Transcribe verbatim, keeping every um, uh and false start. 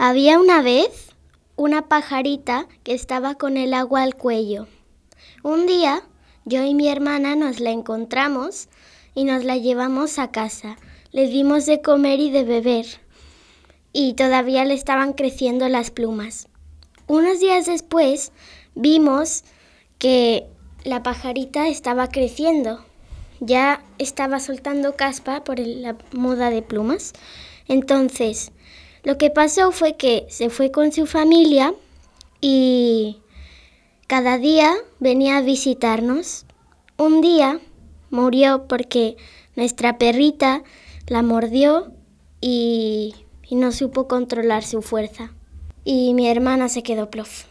Había una vez una pajarita que estaba con el agua al cuello. Un día, yo y mi hermana nos la encontramos y nos la llevamos a casa. Le dimos de comer y de beber y todavía le estaban creciendo las plumas. Unos días después vimos que la pajarita estaba creciendo. Ya estaba soltando caspa por la muda de plumas. Entonces, lo que pasó fue que se fue con su familia y cada día venía a visitarnos. Un día murió porque nuestra perrita la mordió y, y no supo controlar su fuerza. Y mi hermana se quedó plof.